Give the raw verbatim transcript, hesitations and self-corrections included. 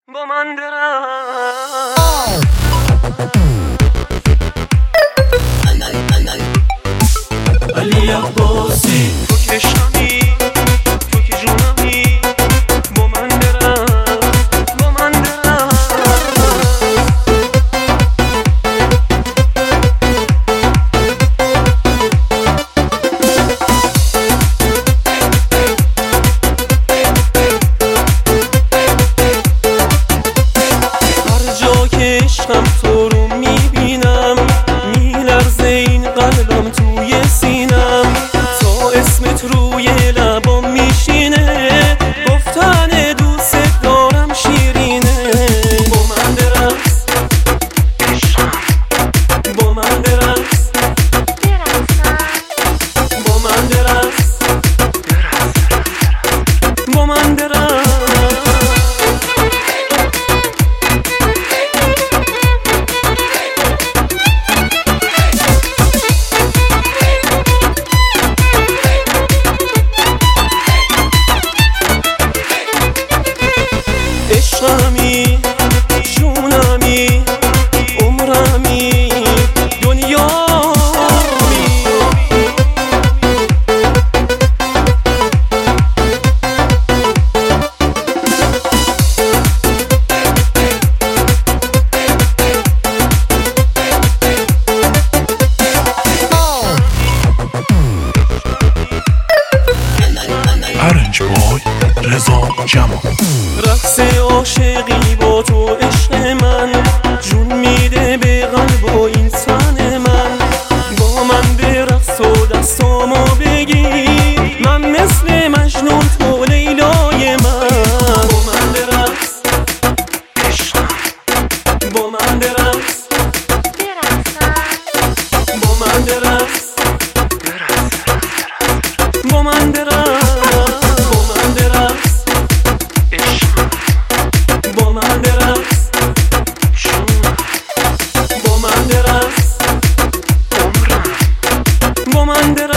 با من درم علی عباسی، تو که شامی، تو که جونمی، با من درم با من درم هر جا که عشقم تو رو میبینم میلرزه این قلبم توی سینم، تا اسمت روی لبام میشینه، گفتن دوست دارم شیرینه. با من برقص با من برقص با من برقص با من برقص عشقمی، جونمی، عمرمی، دنیامی. ارنج بای رضا جمال. رقص عاشقی با تو عشق من، جون میده به قلب و این تن من. با من برقص و دستامو بگیر، من مثل مجنون تو لیلای من. با من برقص با من برقص با من برقص با من برقص با من برقص با من برقص با من برقص